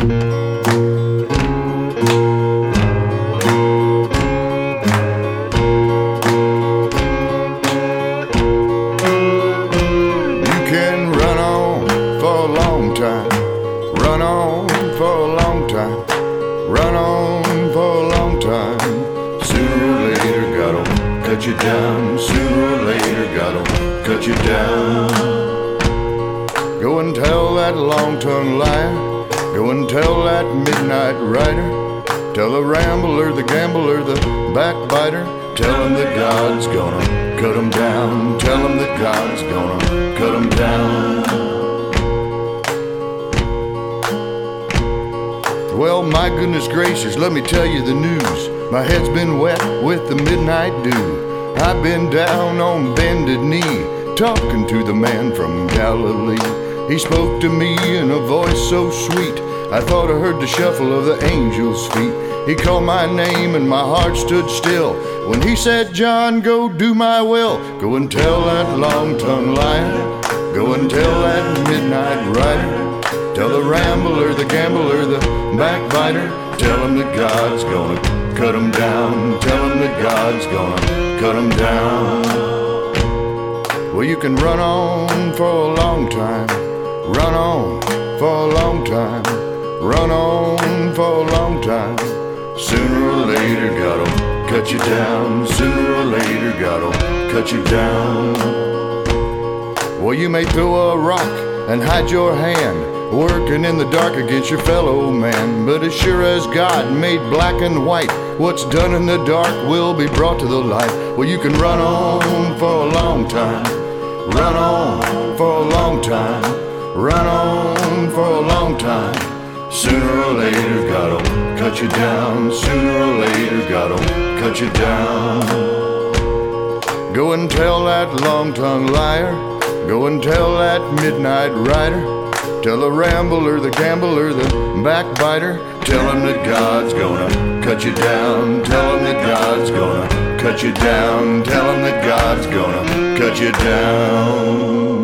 Run on for a long time, run on for a long time. Sooner or later, God'll cut you down. Sooner or later, God'll cut you down. Go and tell that long-tongued liar, go and tell that midnight rider, tell the rambler, the gambler, the backbiter, tell him that God's gonna cut him down. Tell him that God's gonna cut him down. Well, my goodness gracious, let me tell you the news. My head's been wet with the midnight dew. I've been down on bended knee, talking to the man from Galilee. He spoke to me in a voice so sweet, I thought I heard the shuffle of the angels' feet. He called my name and my heart stood still when he said, John, go do my will. Go and tell that long-tongued liar, go and tell that midnight rider, tell the rambler, the gambler, the backbiter, tell him that God's gonna cut him down. Tell him that God's gonna cut him down. Well, you can run on for a long time, run on for a long time, run on for a long time. Sooner or later, God'll cut you down. Sooner or later, God'll cut you down. Well, you may throw a rock and hide your hand, working in the dark against your fellow man. But as sure as God made black and white, what's done in the dark will be brought to the light. Well, you can run on for a long time, run on for a long time, run on for a long time. Sooner or later, God'll cut you down. Sooner or later, God'll cut you down. Go and tell that long-tongued liar, go and tell that midnight rider, tell the rambler, the gambler, the backbiter, tell him that God's gonna cut you down. Tell him that God's gonna cut you down. Tell him that God's gonna cut you down.